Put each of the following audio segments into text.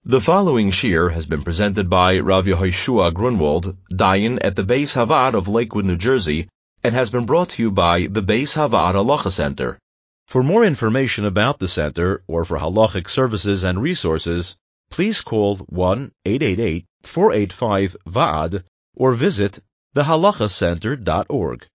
The following shir has been presented by Rav Yehoshua Grunwald, Dayan at the Beis Havad of Lakewood, New Jersey, and has been brought to you by the Beis Havad Halacha Center. For more information about the center or for halachic services and resources, please call 1-888-485-VAAD or visit thehalachacenter.org.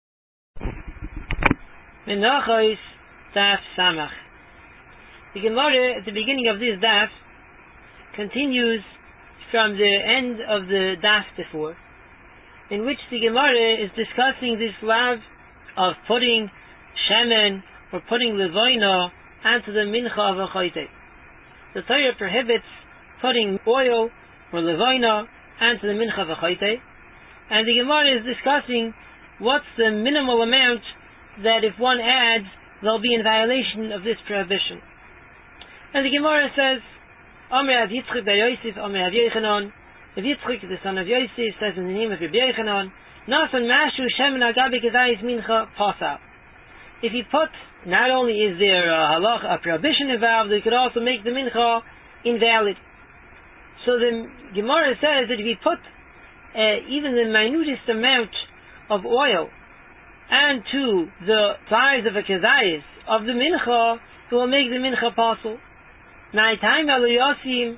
Menachos Daf Samach. The Gemara at the beginning of this Daf continues from the end of the Daf before, in which the Gemara is discussing this lav of putting shemen or putting levoina onto the mincha of a chayte. The Torah prohibits putting oil or levoina onto the mincha of a chayte, and the Gemara is discussing what's the minimal amount that if one adds, they'll be in violation of this prohibition. And the Gemara says, Amr Av Yitzchak Bar Yosef, Amr Av Yochanan. If Yitzchak, the son of Yosef, says in the name of Rabbi Yochanan, Nasan Mashu Shemen Agabi Kedayis Mincha Pasal. If he put, not only is there a prohibition involved, they could also make the mincha invalid. So the Gemara says that if he put even the minutest amount of oil onto the size of a kezayis of the mincha, it will make the mincha possible. My time lo yosim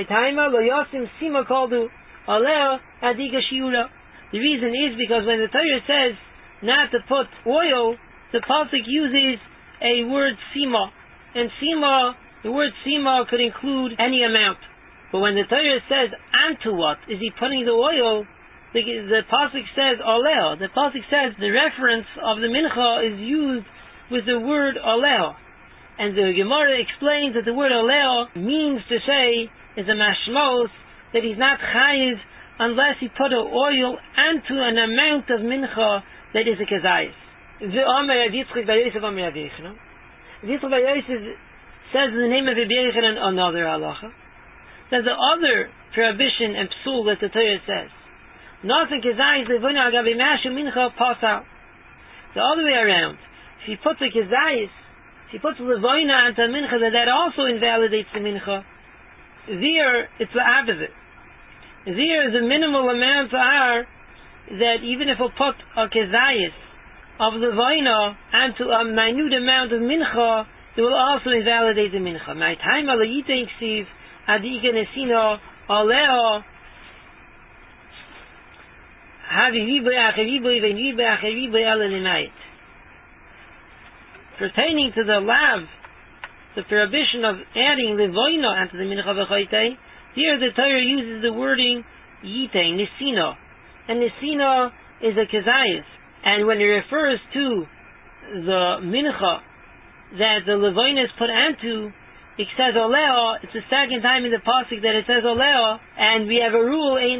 sima koldu aleo adiga shiura. The reason is because when the Torah says not to put oil, the pasuk uses a word sima, and sima, the word sima could include any amount. But when the Torah says onto what is he putting the oil, the pasuk says aleo. The pasuk says the reference of the mincha is used with the word aleo. And the Gemara explains that the word aleo means to say, is a mashmos, that he's not chayiv unless he put an oil onto an amount of mincha that is a kezayis. The Amr Av Yitzchak Bar Yosef, Amr Av Yochanan. Yitzchak Bar Yosef says in the name of Rabbi Yochanan another halacha. There's the other prohibition and psul that the Torah says. Nothing kezayis levuna agabi mashu mincha pasal. The other way around. If he puts a kezayis, if he puts levoina onto mincha, that also invalidates the mincha. There, it's the opposite. There, the minimal amounts are that even if we put a kezayis of levoina onto a minute amount of mincha, it will also invalidate the mincha. My time ala yitein ksiv adiga nesino aleo havi riboy acheriboy v'riboy acheriboy ala l'mayit. Pertaining to the lav, the prohibition of adding levoina onto the mincha v'chaytei, here the Torah uses the wording yitei, nisino. And nisino is a kezayis. And when it refers to the mincha that the levoina is put onto, it says oleo. It's the second time in the pasuk that it says oleo, and we have a rule in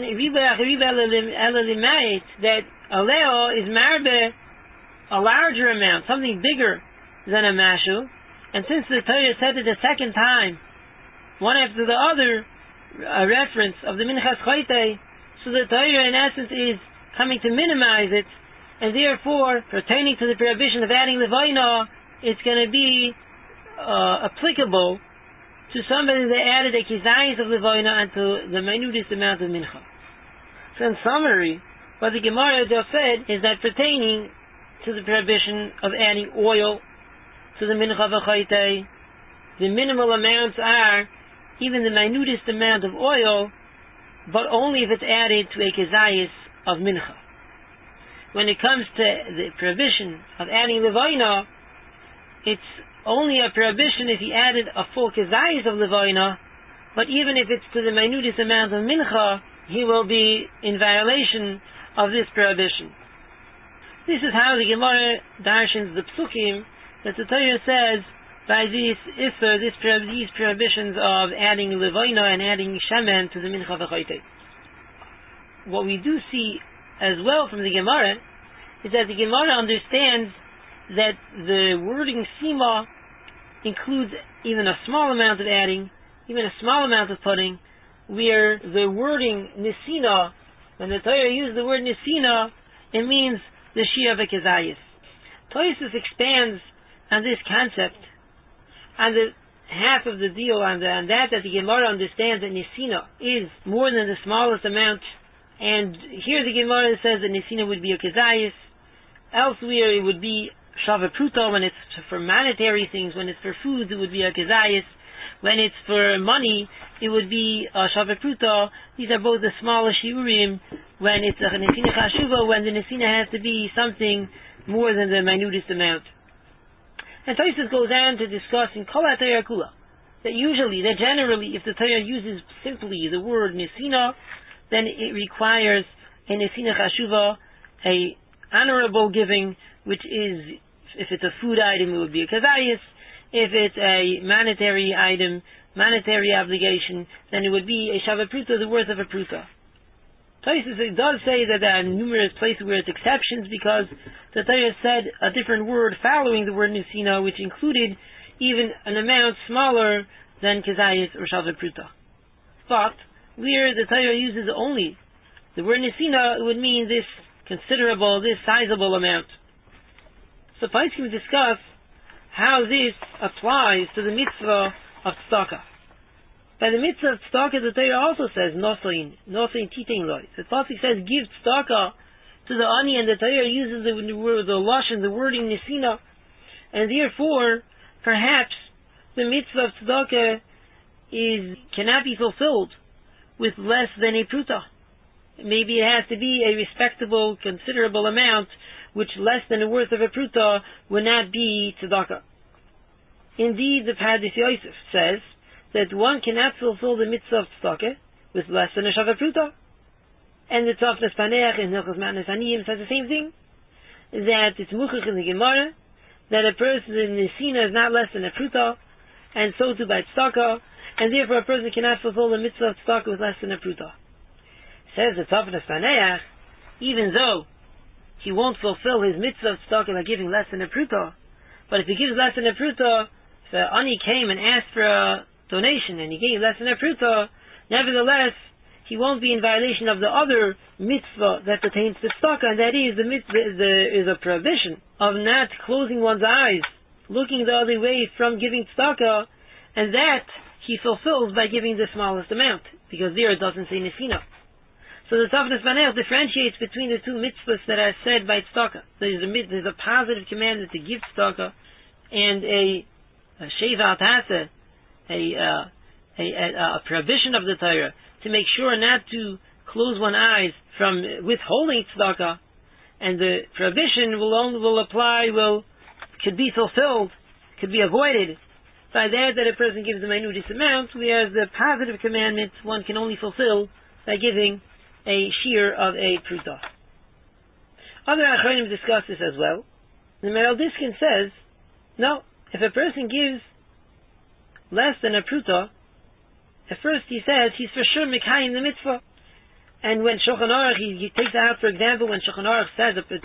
that oleo is marbe a larger amount, something bigger than a mashu. And since the Torah said it the second time, one after the other, a reference of the minchas chaytei, so the Torah in essence is coming to minimize it, and therefore pertaining to the prohibition of adding levoina, it's going to be applicable to somebody that added a kezayis of levoina onto the minutest amount of mincha. So in summary, what the Gemara just said is that pertaining to the prohibition of adding oil to the mincha v'chaytei, the minimal amounts are even the minutest amount of oil, but only if it's added to a kezayis of mincha. When it comes to the prohibition of adding levoina, it's only a prohibition if he added a full kezayis of levoina, but even if it's to the minutest amount of mincha, he will be in violation of this prohibition. This is how the Gemara darshans the psukim that the Torah says by these prohibitions of adding levoina and adding shemen to the mincha v'chaytei. What we do see as well from the Gemara is that the Gemara understands that the wording sima includes even a small amount of adding, even a small amount of putting, where the wording nisina, when the Torah uses the word nisina, it means the shia v'kezayis. Tosfos expands on this concept, on the half of the deal on that the Gemara understands that Nesina is more than the smallest amount, and here the Gemara says that Nesina would be a Kezayis. Elsewhere it would be Shava Pruta when it's for monetary things. When it's for food, it would be a Kezayis. When it's for money, it would be a Shava Pruta. These are both the smaller Shiurim. When it's a Nesina Chashuva, when the Nesina has to be something more than the minutest amount. And Tosfos goes on to discuss in Kol HaTorah Kula that generally, if the Torah uses simply the word Nesina, then it requires a Nesina Chashuva, a honorable giving, which is, if it's a food item, it would be a Kezayis. If it's a monetary item, monetary obligation, then it would be a Shava Pruta, the worth of a Pruta. Tosfos does say that there are numerous places where it's exceptions, because the Torah said a different word following the word Nesina, which included even an amount smaller than Kezayis or Shava Pruta. But where the Torah uses only the word Nesina, it would mean this considerable, this sizable amount. So Poskim discuss how this applies to the mitzvah of tzedakah. By the mitzvah of tzedakah, the Torah also says nosein titein loy. The pasuk says give tzedakah to the ani, and the Torah uses the word, the lashon, the wording nesina, and therefore perhaps the mitzvah of tzedakah cannot be fulfilled with less than a pruta. Maybe it has to be a respectable, considerable amount, which less than the worth of a pruta would not be tzedakah. Indeed, the Pardes Yosef says that one cannot fulfill the mitzvah of tzedakah with less than a shava pruta. And the Tzafnas Paneach in Hilchos Matnas Aniyim says the same thing, that it's muchach in the Gemara, that a person in Nesina is not less than a pruta, and so too by tzedakah, and therefore a person cannot fulfill the mitzvah of tzedakah with less than a pruta. Says the Tzafnas Paneach, even though he won't fulfill his mitzvah of tzedakah by giving less than a pruta, but if he gives less than a pruta, if Ani came and asked for a donation and he gave less than a pruta, nevertheless he won't be in violation of the other mitzvah that pertains to tzedakah, and that is there is a prohibition of not closing one's eyes, looking the other way from giving tzedakah, and that he fulfills by giving the smallest amount, because there it doesn't say nesina. So the Tzafnas Paneach differentiates between the two mitzvahs that are said by tzedakah. There's a positive commandment to give tzedakah, and a sheva tasa, a prohibition of the Torah to make sure not to close one's eyes from withholding tzedakah, and the prohibition could be fulfilled, could be avoided by that a person gives the minutest amount, whereas the positive commandment one can only fulfill by giving a shear of a pruta. Other Achronim discuss this as well. The Meral Diskin says, no, if a person gives less than a pruta, at first he says he's for sure mekayim the mitzvah. And when Shulchan Aruch, he takes out, for example, when Shulchan Aruch says it's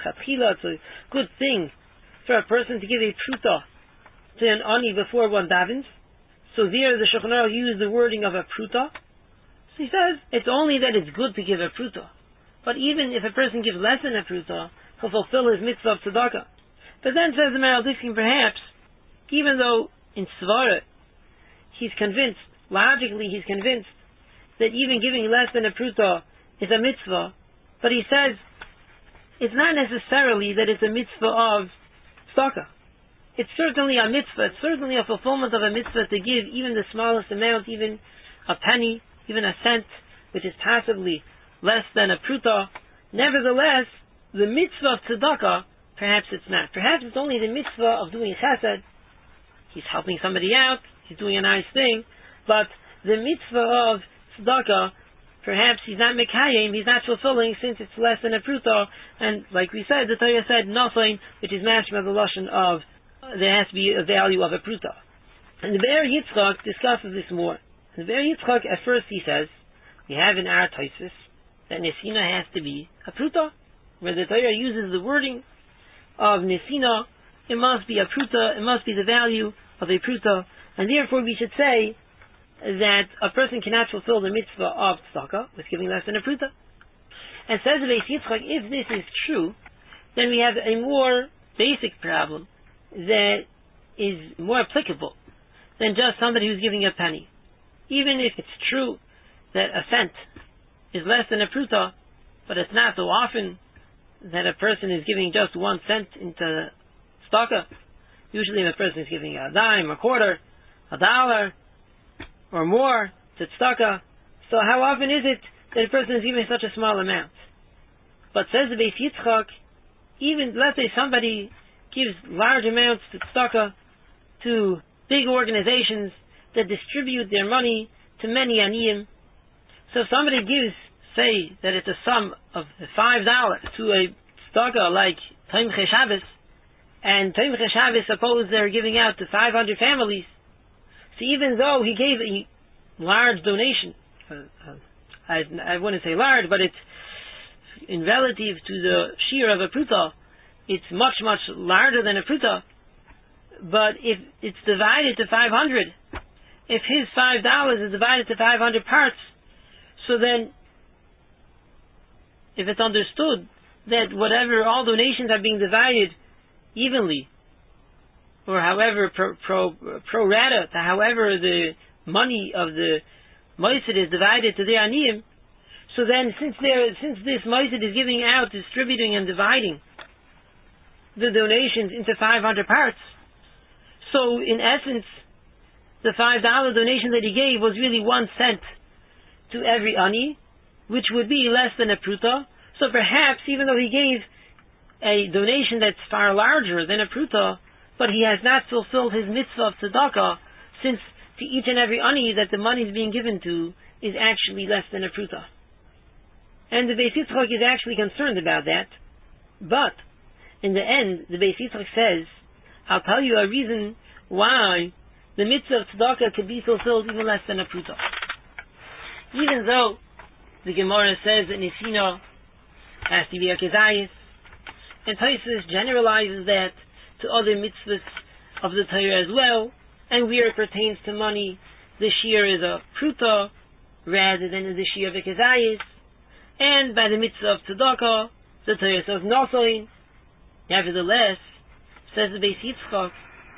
a good thing for a person to give a pruta to an ani before one davens. So there the Shulchan Aruch used the wording of a pruta. So he says it's only that it's good to give a pruta. But even if a person gives less than a pruta, he'll fulfill his mitzvah of tzedakah. But then says the Meral Diskin, perhaps, even though in Svara he's convinced, logically he's convinced, that even giving less than a pruta is a mitzvah, but he says it's not necessarily that it's a mitzvah of tzedakah. It's certainly a mitzvah, it's certainly a fulfillment of a mitzvah to give even the smallest amount, even a penny, even a cent, which is possibly less than a pruta. Nevertheless, the mitzvah of tzedakah, perhaps it's not. Perhaps it's only the mitzvah of doing chesed. He's helping somebody out, he's doing a nice thing, but the mitzvah of tzedakah, perhaps he's not mekayim, he's not fulfilling, since it's less than a pruta, and like we said, the Torah said nothing, which is mashma the lashon of there has to be a value of a pruta. And the Be'er Yitzchak discusses this more. The Be'er Yitzchak, at first he says, we have in our Tosfos that nesina has to be a pruta, where the Torah uses the wording of nesina, it must be a pruta, it must be the value of a pruta, and therefore we should say that a person cannot fulfill the mitzvah of tzedakah with giving less than a pruta. And says the Beis Yitzchak, if this is true, then we have a more basic problem that is more applicable than just somebody who's giving a penny. Even if it's true that a cent is less than a pruta, but it's not so often that a person is giving just 1 cent into tzedakah. Usually if a person is giving a dime, a quarter, a dollar, or more to tzedakah, so how often is it that a person is giving such a small amount? But says the Beis Yitzchak, even, let's say somebody gives large amounts to tzedakah to big organizations that distribute their money to many aniyim. So if somebody gives, say, that it's a sum of $5 to a tzedakah like Tomchei Shabbos, and Tomchei Shabbos, suppose they're giving out to 500 families, so even though he gave a large donation, I wouldn't say large, but it's in relative to the shear of a pruta, it's much, much larger than a pruta. But if it's divided to 500, if his $5 is divided to 500 parts, so then if it's understood that whatever all donations are being divided evenly, or however pro rata, to however the money of the moisid is divided to the aniyim, so then since this moisid is giving out, distributing and dividing the donations into 500 parts, so in essence the $5 donation that he gave was really 1 cent to every ani, which would be less than a pruta. So perhaps even though he gave a donation that's far larger than a pruta, but he has not fulfilled his mitzvah of tzedakah, since to each and every ani that the money is being given to is actually less than a pruta. And the Beis Yitzchak is actually concerned about that. But in the end, the Beis Yitzchak says, I'll tell you a reason why the mitzvah of tzedakah could be fulfilled even less than a pruta. Even though the Gemara says that Nisina has to be a kezayis, and Tosfos generalizes that to other mitzvahs of the Torah as well, and where it pertains to money, the shear is a pruta rather than the shear of a kezayis, and by the mitzvah of tzedakah, the Torah says nosoin. Nevertheless, says the Beis Yitzchak,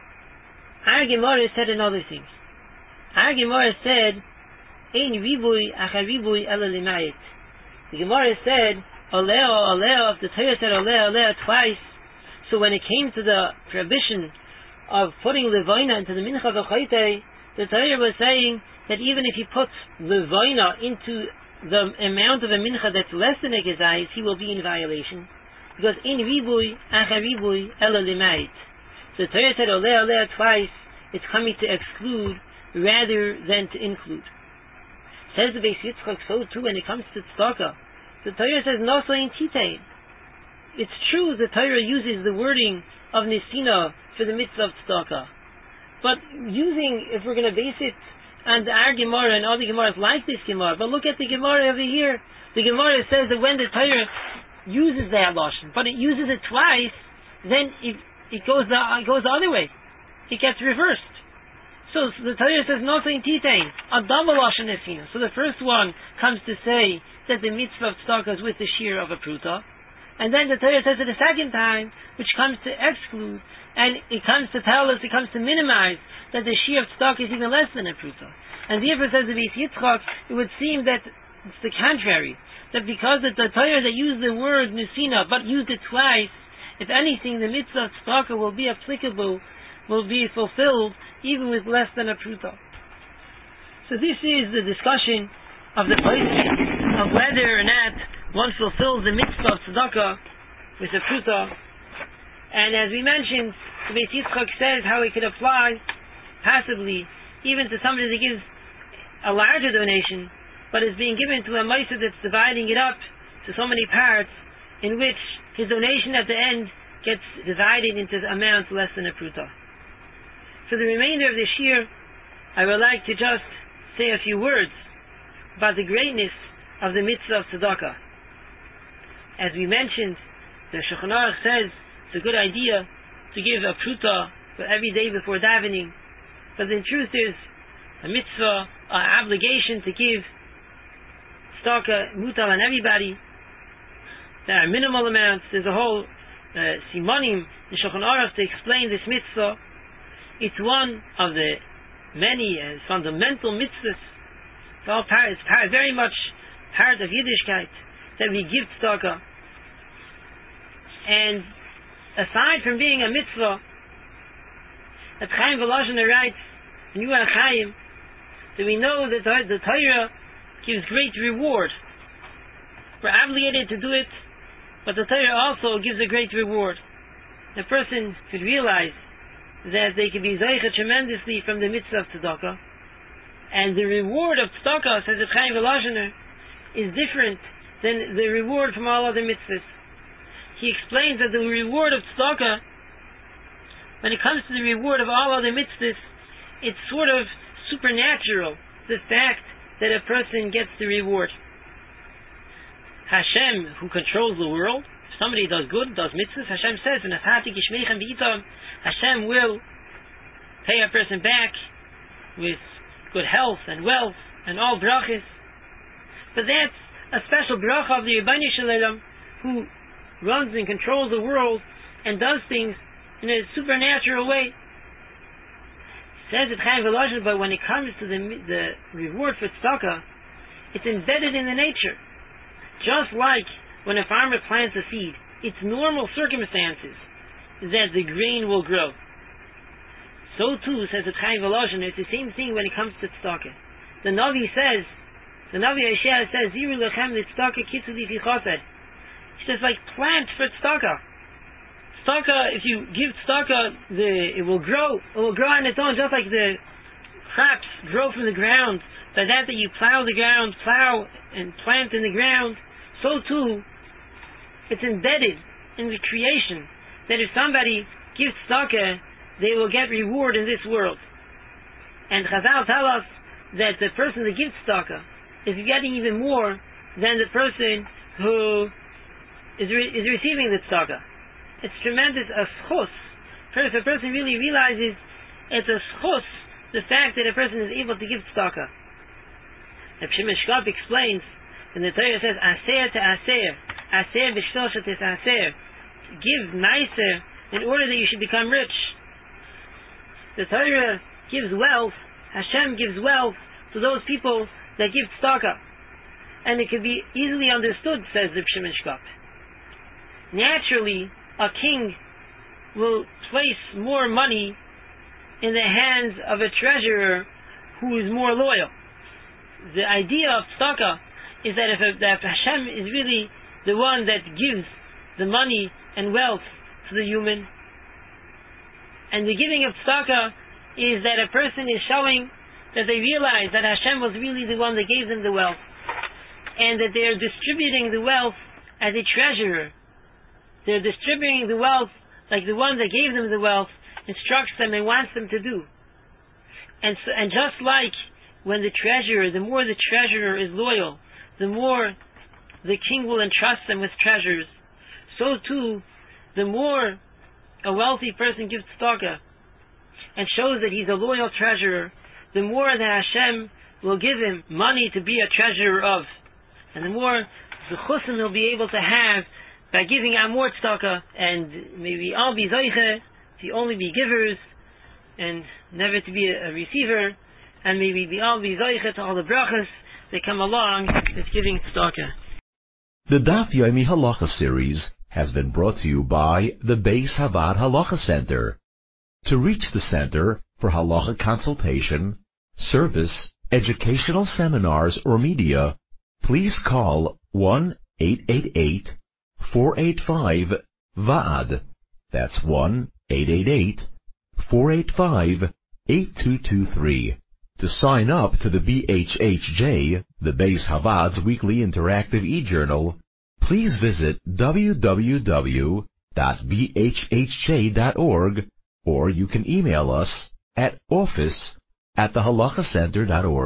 our Gemara said another thing. Our Gemara said, Ein ribui achar ribui ela limayit. The Gemara said, Oleo, the Torah said Oleo twice. So when it came to the prohibition of putting levoina into the mincha v'choitei, the Torah was saying that even if he puts levoina into the amount of a mincha that's less than a gezayis, he will be in violation. Because in ribui achar ribui ela limayit. The Torah said Oleo twice, it's coming to exclude rather than to include. Says the Beis Yitzchak, so too when it comes to tzedakah, the Torah says nosoin titein. It's true the Torah uses the wording of Nisina for the mitzvah of tzedakah, but if we're going to base it on our Gemara and other Gemaras like this Gemara, but look at the Gemara over here. The Gemara says that when the Torah uses that lashon, but it uses it twice, then it goes the other way. It gets reversed. So the Torah says nothing titein, a double lashon Nisina. So the first one comes to say that the mitzvah of tzedakah is with the shear of a pruta, and then the Torah says it a second time, which comes to exclude, and it comes to tell us, it comes to minimize that the shear of tzedakah is even less than a pruta. And therefore says the Beis Yitzchak, it would seem that it's the contrary, that because the Torah that used the word Nisina but used it twice, if anything, the mitzvah of tzedakah will be applicable, will be fulfilled even with less than a pruta. So this is the discussion of the poskim of whether or not one fulfills the mitzvah of tzedakah with a pruta. And as we mentioned, the Beis Yitzchak says how it could apply passively even to somebody that gives a larger donation, but is being given to a meiser that's dividing it up to so many parts, in which his donation at the end gets divided into amounts less than a pruta. For the remainder of this year, I would like to just say a few words about the greatness of the mitzvah of tzedakah. As we mentioned, the Shulchan Aruch says it's a good idea to give a pruta for every day before davening, but in truth there's a mitzvah, an obligation to give tzedakah mutal on everybody. There are minimal amounts. There's a whole simonim in Shulchan Aruch to explain this mitzvah. It's one of the many fundamental mitzvahs. It's very much part of Yiddishkeit that we give tzedakah. And aside from being a mitzvah, that Chaim Volozhin writes in Yuan Chaim, that we know that the Torah gives great reward. We're obligated to do it, but the Torah also gives a great reward. A person could realize that they could be zeicha tremendously from the mitzvah of tzedakah, and the reward of tzedakah, says the Chaim Volozhin, is different than the reward from all other mitzvahs. He explains that the reward of tzedakah, when it comes to the reward of all other mitzvahs, it's sort of supernatural, the fact that a person gets the reward. Hashem, who controls the world, if somebody does good, does mitzvahs, Hashem says, Hashem will pay a person back with good health and wealth and all brachas. But that's a special bracha of the Rebbeinu Shalom, who runs and controls the world and does things in a supernatural way. Says it Chaim Volozhin, but when it comes to the reward for tzedakah, it's embedded in the nature. Just like when a farmer plants a seed, it's normal circumstances that the grain will grow. So too, says it Chaim Volozhin, it's the same thing when it comes to tzedakah. The Navi Yeshaya says, Ziru lechem tzedakah kitzudi fi chosed. He says, like plant for tzedakah. Tzedakah, if you give tzedakah, it will grow. It will grow on its own, just like the crops grow from the ground. By that you plow the ground, plow and plant in the ground, so too, it's embedded in the creation that if somebody gives tzedakah, they will get reward in this world. And Chazal tell us that the person that gives tzedakah is getting even more than the person who is receiving the tzedakah. It's tremendous, a schus. If a person really realizes it's a schus, the fact that a person is able to give tzedakah. Reb Shimon Shkop explains, and the Torah says, Aser to Aser, Aser b'shtoshet is Aser. Give nicer in order that you should become rich. The Torah gives wealth, Hashem gives wealth to those people that give tzedakah. And it can be easily understood, says Reb Shimon Shkop. Naturally, a king will place more money in the hands of a treasurer who is more loyal. The idea of tzedakah is that if Hashem is really the one that gives the money and wealth to the human, and the giving of tzedakah is that a person is showing that they realize that Hashem was really the one that gave them the wealth, and that they are distributing the wealth as a treasurer. They're distributing the wealth like the one that gave them the wealth instructs them and wants them to do. And just like when the more the treasurer is loyal, the more the king will entrust them with treasures, so too, the more a wealthy person gives tzedakah and shows that he's a loyal treasurer, the more that Hashem will give him money to be a treasurer of, and the more zechusim he'll be able to have by giving out more tzedakah, and maybe I'll be zeicha to only be givers and never to be a receiver, and maybe I'll be zeicha to all the brachas that come along with giving tzedakah. The Daf Yomi Halacha series has been brought to you by the Beis Havad Halacha Center. To reach the center for halacha consultation, service, educational seminars, or media, please call 1-888-485-VAAD. That's 1-888-485-8223. To sign up to the BHHJ, the Beis Havad's weekly interactive e-journal, please visit www.bhhj.org, or you can email us at office@thehalakhacenter.org.